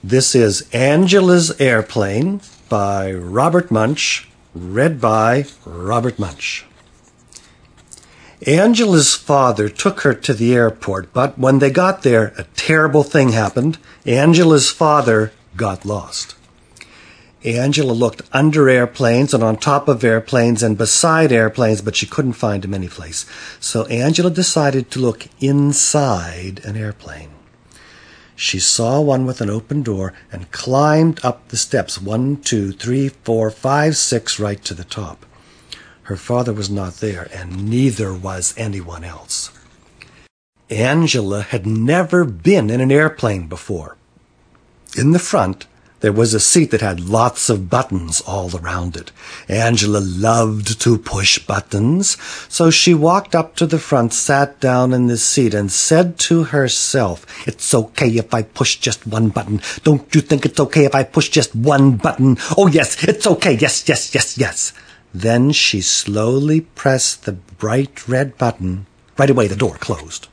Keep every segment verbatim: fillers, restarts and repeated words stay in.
This is Angela's Airplane by Robert Munsch, read by Robert Munsch. Angela's father took her to the airport, but when they got there, a terrible thing happened. Angela's father got lost. Angela looked under airplanes and on top of airplanes and beside airplanes, but she couldn't find him anyplace. So Angela decided to look inside an airplane. She saw one with an open door and climbed up the steps, one, two, three, four, five, six, right to the top. Her father was not there, and neither was anyone else. Angela had never been in an airplane before. In the front, there was a seat that had lots of buttons all around it. Angela loved to push buttons, so she walked up to the front, sat down in the seat, and said to herself, "It's okay if I push just one button. Don't you think it's okay if I push just one button? Oh, yes, it's okay. Yes, yes, yes, yes." Then she slowly pressed the bright red button. Right away, the door closed.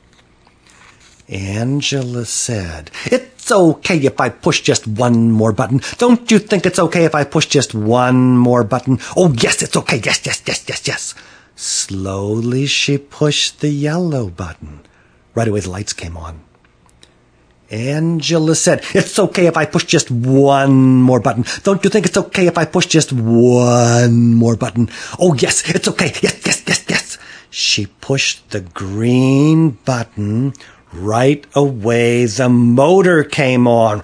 Angela said, "It's okay if I push just one more button. Don't you think it's okay if I push just one more button? Oh, yes, it's okay. Yes, yes, yes, yes, yes." Slowly she pushed the yellow button. Right away the lights came on. Angela said, "It's okay if I push just one more button. Don't you think it's okay if I push just one more button? Oh, yes, it's okay. Yes, yes, yes, yes." She pushed the green button. Right away, the motor came on.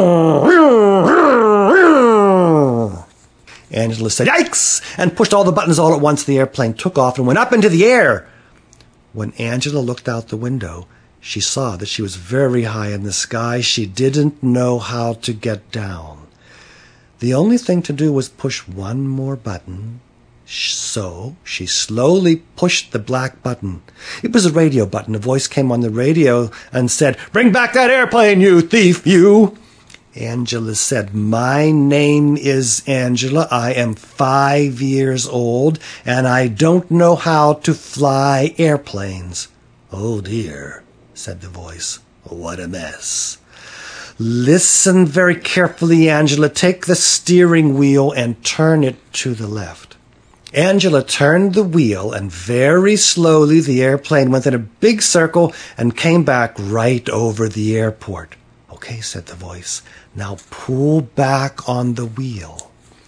Angela said, "Yikes!" and pushed all the buttons all at once. The airplane took off and went up into the air. When Angela looked out the window, she saw that she was very high in the sky. She didn't know how to get down. The only thing to do was push one more button. So she slowly pushed the black button. It was a radio button. A voice came on the radio and said, "Bring back that airplane, you thief, you!" Angela said, "My name is Angela. I am five years old, and I don't know how to fly airplanes." "Oh, dear," said the voice. "What a mess." "Listen very carefully, Angela. Take the steering wheel and turn it to the left." Angela turned the wheel, and very slowly the airplane went in a big circle and came back right over the airport. "Okay," said the voice. "Now pull back on the wheel."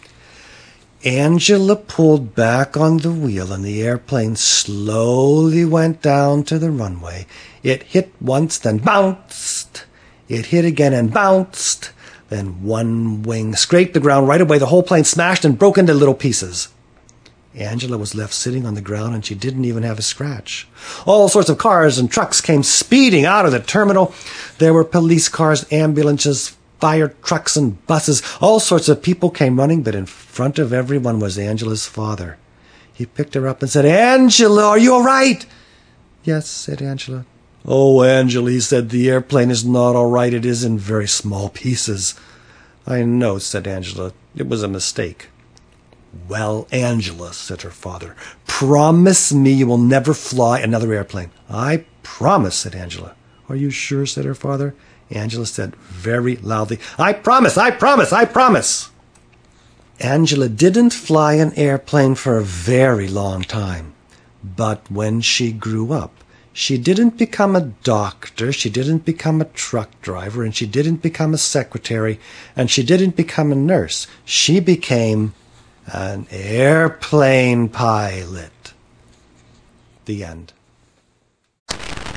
Angela pulled back on the wheel, and the airplane slowly went down to the runway. It hit once, then bounced. It hit again and bounced. Then one wing scraped the ground. Right away, the whole plane smashed and broke into little pieces. Angela was left sitting on the ground, and she didn't even have a scratch. All sorts of cars and trucks came speeding out of the terminal. There were police cars, ambulances, fire trucks, and buses. All sorts of people came running, but in front of everyone was Angela's father. He picked her up and said, "Angela, are you all right?" "Yes," said Angela. "Oh, Angela," he said, "the airplane is not all right. It is in very small pieces." "I know," said Angela. "It was a mistake." "Well, Angela," said her father, "promise me you will never fly another airplane." "I promise," said Angela. "Are you sure?" said her father. Angela said very loudly, "I promise, I promise, I promise." Angela didn't fly an airplane for a very long time. But when she grew up, she didn't become a doctor, she didn't become a truck driver, and she didn't become a secretary, and she didn't become a nurse. She became an airplane pilot. The end.